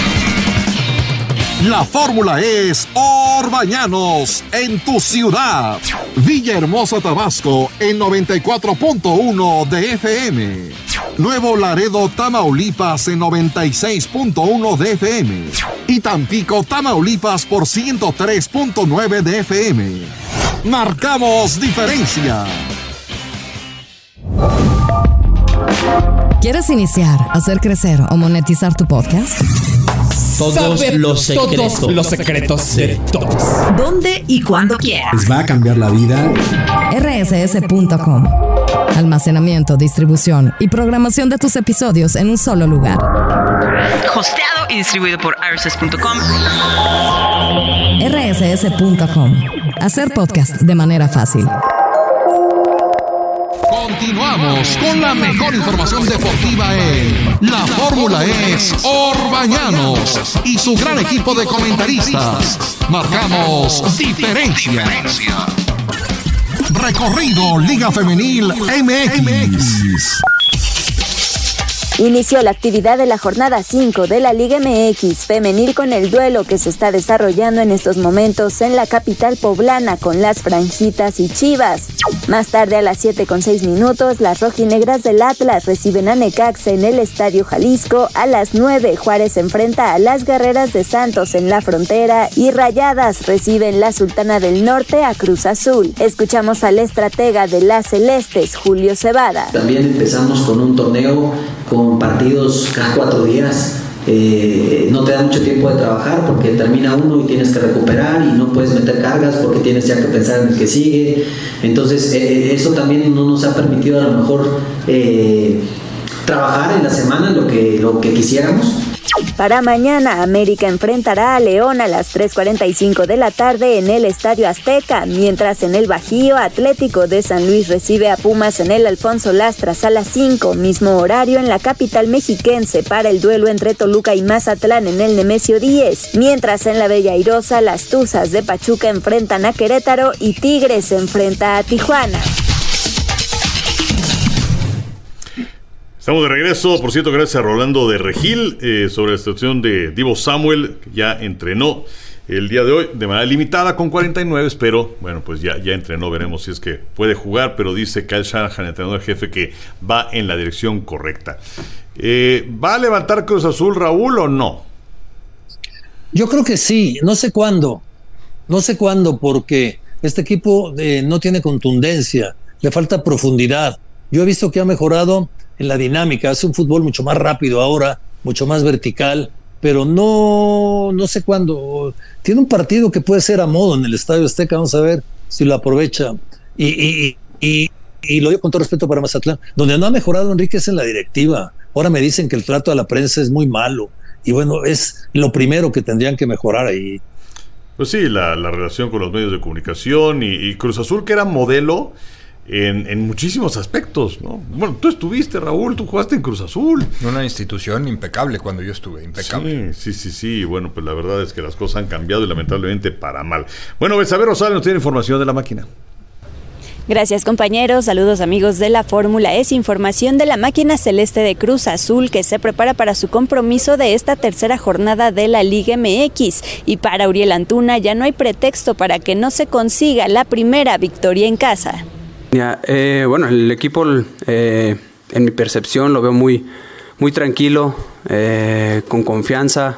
La fórmula es Orbañanos en tu ciudad. Villahermosa, Tabasco en noventa y cuatro punto uno de F M. Nuevo Laredo, Tamaulipas en noventa y seis punto uno de F M. Y Tampico, Tamaulipas por ciento tres punto nueve de F M. Marcamos diferencia. ¿Quieres iniciar, hacer crecer o monetizar tu podcast? Todos Saber los secretos. Todos los secretos de todos. ¿Dónde y cuándo quieras? Les va a cambiar la vida. R S S punto com. Almacenamiento, distribución y programación de tus episodios en un solo lugar. Hosteado y distribuido por R S S punto com. R S S punto com. Hacer podcast de manera fácil. Continuamos con la mejor información deportiva en La Fórmula es Orbañanos y su gran equipo de comentaristas. Marcamos diferencia. Recorrido Liga Femenil M X. Inició la actividad de la jornada cinco de la Liga M X femenil con el duelo que se está desarrollando en estos momentos en la capital poblana con las Franjitas y Chivas. Más tarde a las siete con seis minutos, las rojinegras del Atlas reciben a Necaxa en el Estadio Jalisco. A las nueve, Juárez enfrenta a las Guerreras de Santos en la Frontera y Rayadas reciben la Sultana del Norte a Cruz Azul. Escuchamos al estratega de las Celestes, Julio Cebada. También empezamos con un torneo con partidos cada cuatro días. Eh, no te da mucho tiempo de trabajar porque termina uno y tienes que recuperar y no puedes meter cargas porque tienes ya que pensar en el que sigue. Entonces eh, eso también no nos ha permitido a lo mejor eh, trabajar en la semana lo que, lo que quisiéramos. Para mañana, América enfrentará a León a las tres cuarenta y cinco de la tarde en el Estadio Azteca, mientras en el Bajío, Atlético de San Luis recibe a Pumas en el Alfonso Lastras a las cinco, mismo horario en la capital mexiquense para el duelo entre Toluca y Mazatlán en el Nemesio diez, mientras en la Bella Airosa, las Tuzas de Pachuca enfrentan a Querétaro y Tigres se enfrenta a Tijuana. Estamos de regreso, por cierto, gracias a Rolando de Regil eh, sobre la situación de Deebo Samuel, que ya entrenó el día de hoy de manera limitada con cuarenta y nueve, pero bueno, pues ya, ya entrenó, veremos si es que puede jugar, pero dice Kyle Shanahan, entrenador jefe, que va en la dirección correcta. Eh, ¿Va a levantar Cruz Azul, Raúl, o no? Yo creo que sí, no sé cuándo, no sé cuándo, porque este equipo eh, no tiene contundencia, le falta profundidad. Yo he visto que ha mejorado en la dinámica, hace un fútbol mucho más rápido ahora, mucho más vertical, pero no, no sé cuándo. Tiene un partido que puede ser a modo en el Estadio Azteca, vamos a ver si lo aprovecha. Y, y, y, y lo digo con todo respeto para Mazatlán, donde no ha mejorado Enrique es en la directiva. Ahora me dicen que el trato a la prensa es muy malo, y bueno, es lo primero que tendrían que mejorar ahí. Pues sí, la, la relación con los medios de comunicación y, y Cruz Azul, que era modelo En, en muchísimos aspectos, ¿no? Bueno, tú estuviste, Raúl, tú jugaste en Cruz Azul. Una institución impecable cuando yo estuve, impecable. Sí, sí, sí, sí. Bueno, pues la verdad es que las cosas han cambiado y lamentablemente para mal. Bueno, Betsabé Rosales nos tiene información de la máquina. Gracias, compañeros. Saludos, amigos de la Fórmula. Es información de la máquina celeste de Cruz Azul, que se prepara para su compromiso de esta tercera jornada de la Liga M X. Y para Uriel Antuna ya no hay pretexto para que no se consiga la primera victoria en casa. Ya, eh, bueno, el equipo, eh, en mi percepción, lo veo muy, muy tranquilo, eh, con confianza,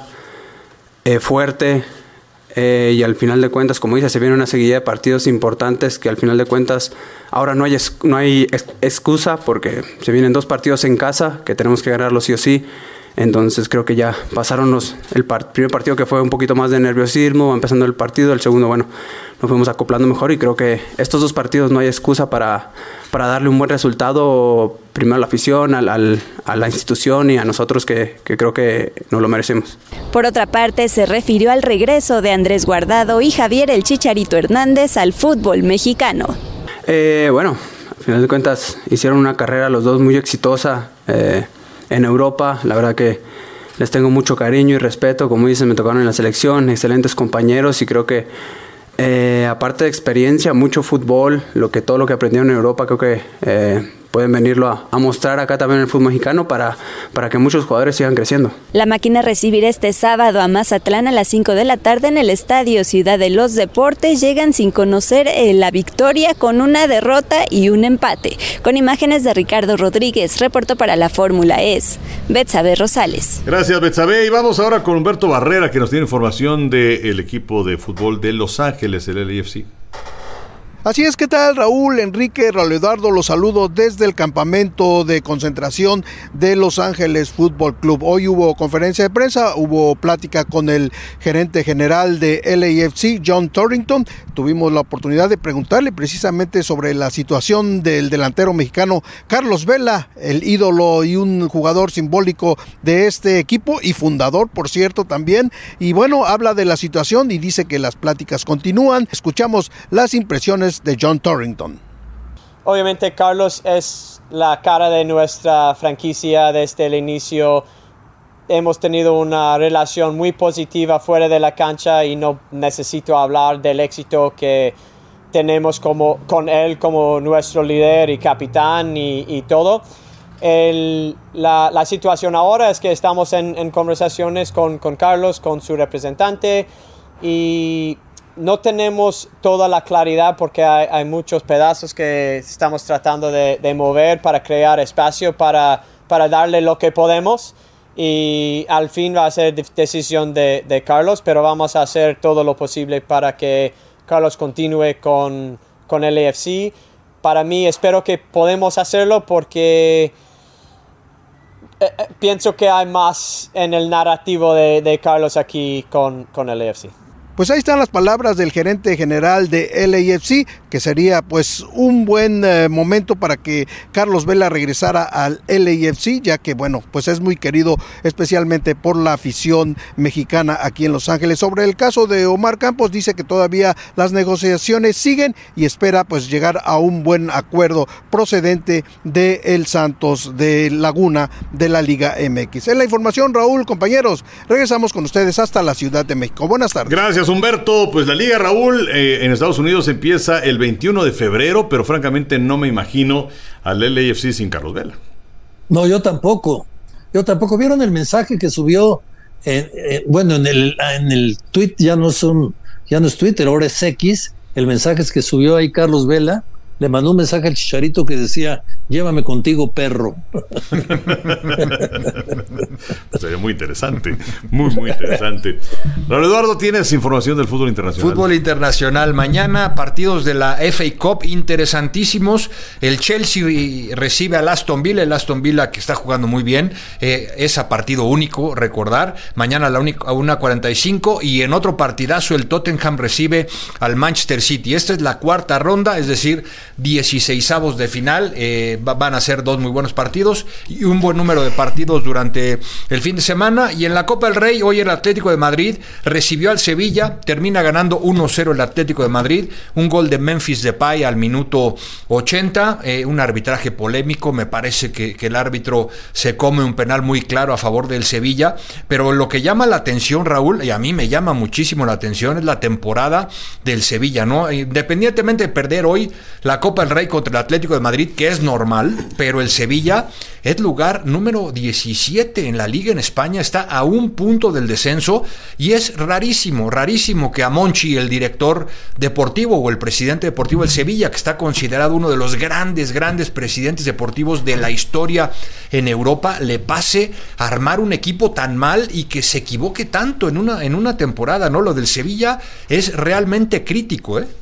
eh, fuerte, eh, y al final de cuentas, como dice, se viene una seguidilla de partidos importantes que al final de cuentas ahora no hay, no hay excusa porque se vienen dos partidos en casa que tenemos que ganarlos sí o sí. Entonces creo que ya pasaron los, el par, primer partido que fue un poquito más de nerviosismo, empezando el partido, el segundo, bueno, nos fuimos acoplando mejor y creo que estos dos partidos no hay excusa para, para darle un buen resultado, primero a la afición, al, al, a la institución y a nosotros que, que creo que nos lo merecemos. Por otra parte, se refirió al regreso de Andrés Guardado y Javier El Chicharito Hernández al fútbol mexicano. Eh, bueno, al final de cuentas hicieron una carrera los dos muy exitosa, eh, en Europa. La verdad que les tengo mucho cariño y respeto, como dicen, me tocaron en la selección, excelentes compañeros y creo que Eh, aparte de experiencia, mucho fútbol, lo que todo lo que aprendieron en Europa, creo que eh, pueden venirlo a, a mostrar acá también en el fútbol mexicano para, para que muchos jugadores sigan creciendo. La Máquina recibirá este sábado a Mazatlán a las cinco de la tarde en el Estadio Ciudad de los Deportes. Llegan sin conocer eh, la victoria, con una derrota y un empate. Con imágenes de Ricardo Rodríguez, reportó para la Fórmula E S, Betsabe Rosales. Gracias, Betsabe. Y vamos ahora con Humberto Barrera, que nos tiene información del equipo de fútbol de Los Ángeles, el L A F C. Así es, ¿qué tal, Raúl, Enrique, Raúl Eduardo? Los saludo desde el campamento de concentración de Los Ángeles Fútbol Club. Hoy hubo conferencia de prensa, hubo plática con el gerente general de L A F C, John Torrington. Tuvimos la oportunidad de preguntarle precisamente sobre la situación del delantero mexicano Carlos Vela, el ídolo y un jugador simbólico de este equipo y fundador, por cierto, también. Y bueno, habla de la situación y dice que las pláticas continúan. Escuchamos las impresiones de John Torrington. Obviamente Carlos es la cara de nuestra franquicia desde el inicio. Hemos tenido una relación muy positiva fuera de la cancha y no necesito hablar del éxito que tenemos como, con él como nuestro líder y capitán y, y todo. El, la, la situación ahora es que estamos en, en conversaciones con, con Carlos, con su representante, y no tenemos toda la claridad porque hay, hay muchos pedazos que estamos tratando de, de mover para crear espacio para, para darle lo que podemos, y al fin va a ser de, decisión de, de Carlos, pero vamos a hacer todo lo posible para que Carlos continúe con, con L A F C. Para mí espero que podemos hacerlo porque eh, pienso que hay más en el narrativo de, de Carlos aquí con, con L A F C. Pues ahí están las palabras del gerente general de L A F C, que sería pues un buen eh, momento para que Carlos Vela regresara al L A F C, ya que bueno, pues es muy querido especialmente por la afición mexicana aquí en Los Ángeles. Sobre el caso de Omar Campos, dice que todavía las negociaciones siguen y espera pues llegar a un buen acuerdo procedente de el Santos de Laguna de la Liga M X. Es la información, Raúl, compañeros. Regresamos con ustedes hasta la Ciudad de México. Buenas tardes. Gracias, Humberto. Pues la Liga, Raúl, eh, en Estados Unidos empieza el veintiuno de febrero, pero francamente no me imagino al L A F C sin Carlos Vela. No, yo tampoco. Yo tampoco. ¿Vieron el mensaje que subió? Eh, eh, bueno, en el, en el tweet ya no son, ya no es Twitter, ahora es X. El mensaje es que subió ahí Carlos Vela. Le mandó un mensaje al Chicharito que decía: llévame contigo, perro. Sería muy interesante, muy, muy interesante. Raúl Eduardo, ¿tienes información del fútbol internacional? Fútbol internacional. Mañana partidos de la F A Cup interesantísimos. El Chelsea recibe al Aston Villa, el Aston Villa que está jugando muy bien. Eh, es a partido único, recordar. Mañana a la una cuarenta y cinco. Y en otro partidazo el Tottenham recibe al Manchester City. Esta es la cuarta ronda, es decir, dieciseisavos de final. Eh, van a ser dos muy buenos partidos y un buen número de partidos durante el fin de semana. Y en la Copa del Rey, hoy el Atlético de Madrid recibió al Sevilla, termina ganando uno cero el Atlético de Madrid, un gol de Memphis Depay al minuto ochenta, eh, un arbitraje polémico, me parece que, que el árbitro se come un penal muy claro a favor del Sevilla, pero lo que llama la atención, Raúl, y a mí me llama muchísimo la atención, es la temporada del Sevilla, ¿no? Independientemente de perder hoy la Copa del Rey contra el Atlético de Madrid, que es normal, pero el Sevilla es lugar número diecisiete en la Liga en España, está a un punto del descenso, y es rarísimo, rarísimo que a Monchi, el director deportivo o el presidente deportivo del Sevilla, que está considerado uno de los grandes, grandes presidentes deportivos de la historia en Europa, le pase a armar un equipo tan mal y que se equivoque tanto en una, en una temporada, ¿no? Lo del Sevilla es realmente crítico, ¿eh?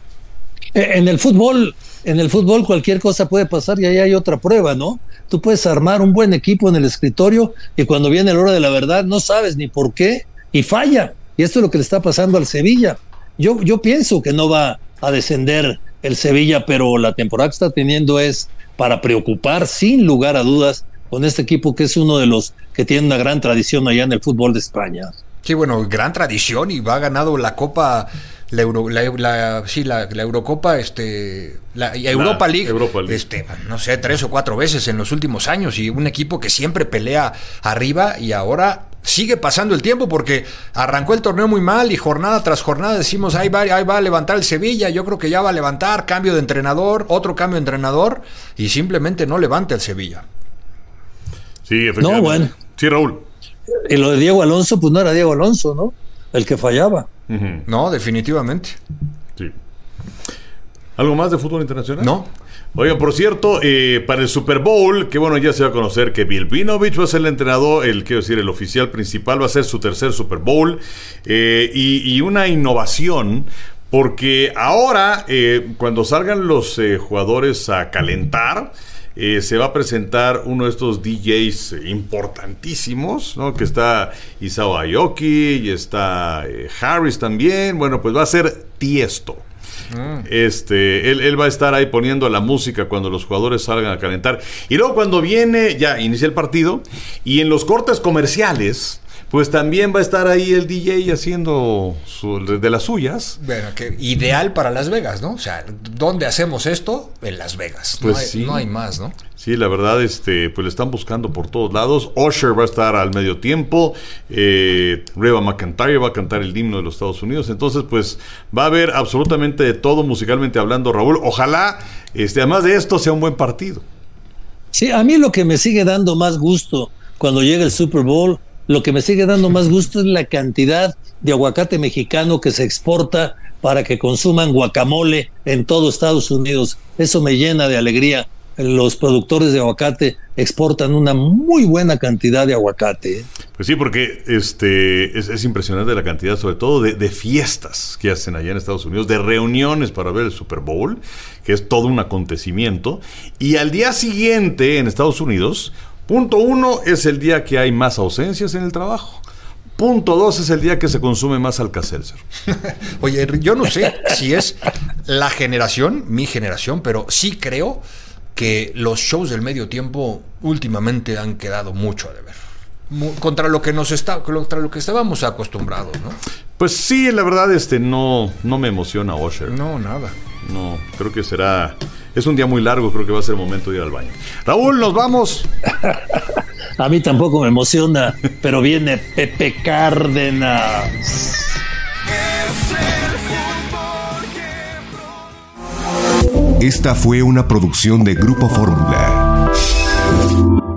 En el fútbol, en el fútbol cualquier cosa puede pasar y ahí hay otra prueba, ¿no? Tú puedes armar un buen equipo en el escritorio y cuando viene la hora de la verdad no sabes ni por qué y falla. Y esto es lo que le está pasando al Sevilla. Yo, yo pienso que no va a descender el Sevilla, pero la temporada que está teniendo es para preocupar sin lugar a dudas con este equipo que es uno de los que tiene una gran tradición allá en el fútbol de España. Sí, bueno, gran tradición y va ganado la Copa... La, Euro, la, la, sí, la, la Eurocopa, este, la Europa League, Europa League, este, no sé, tres o cuatro veces en los últimos años, y un equipo que siempre pelea arriba y ahora sigue pasando el tiempo porque arrancó el torneo muy mal y jornada tras jornada decimos, ahí va, ahí va a levantar el Sevilla, yo creo que ya va a levantar, cambio de entrenador, otro cambio de entrenador, y simplemente no levanta el Sevilla. Sí, efectivamente. No, bueno. Sí, Raúl. Y lo de Diego Alonso, pues no era Diego Alonso, ¿no? El que fallaba. Uh-huh. No, definitivamente. Sí. ¿Algo más de fútbol internacional? No. Oigan, por cierto, eh, para el Super Bowl, que bueno, ya se va a conocer que Bill Vinovich va a ser el entrenador, el quiero decir, el oficial principal, va a ser su tercer Super Bowl, eh, y, y una innovación, porque ahora, eh, cuando salgan los eh, jugadores a calentar, eh, se va a presentar uno de estos D Js importantísimos, ¿no? Que está Isao Aoki y está eh, Harris también. Bueno, pues va a ser Tiesto. Este, él, él va a estar ahí poniendo la música cuando los jugadores salgan a calentar. Y luego cuando viene, ya inicia el partido, y en los cortes comerciales, pues también va a estar ahí el D J haciendo su, de las suyas. Bueno, que ideal para Las Vegas, ¿no? O sea, ¿dónde hacemos esto? En Las Vegas. Pues no, hay, sí. no hay más, ¿no? Sí, la verdad, este, pues le están buscando por todos lados. Usher va a estar al medio tiempo. Eh, Reba McEntire va a cantar el himno de los Estados Unidos. Entonces, pues va a haber absolutamente de todo musicalmente hablando, Raúl. Ojalá, este, además de esto, sea un buen partido. Sí, a mí lo que me sigue dando más gusto cuando llega el Super Bowl, lo que me sigue dando más gusto es la cantidad de aguacate mexicano que se exporta para que consuman guacamole en todo Estados Unidos. Eso me llena de alegría. Los productores de aguacate exportan una muy buena cantidad de aguacate. Pues sí, porque este es, es impresionante la cantidad, sobre todo de, de fiestas que hacen allá en Estados Unidos, de reuniones para ver el Super Bowl, que es todo un acontecimiento. Y al día siguiente en Estados Unidos, punto uno es el día que hay más ausencias en el trabajo. Punto dos es el día que se consume más Alka-Seltzer. Oye, yo no sé si es la generación, mi generación, pero sí creo que los shows del medio tiempo últimamente han quedado mucho a deber. Mu- contra lo que nos está, contra lo que estábamos acostumbrados, ¿no? Pues sí, la verdad, este no, no me emociona Usher. No, nada. No, creo que será. Es un día muy largo, creo que va a ser el momento de ir al baño. Raúl, nos vamos. A mí tampoco me emociona, pero viene Pepe Cárdenas. Esta fue una producción de Grupo Fórmula.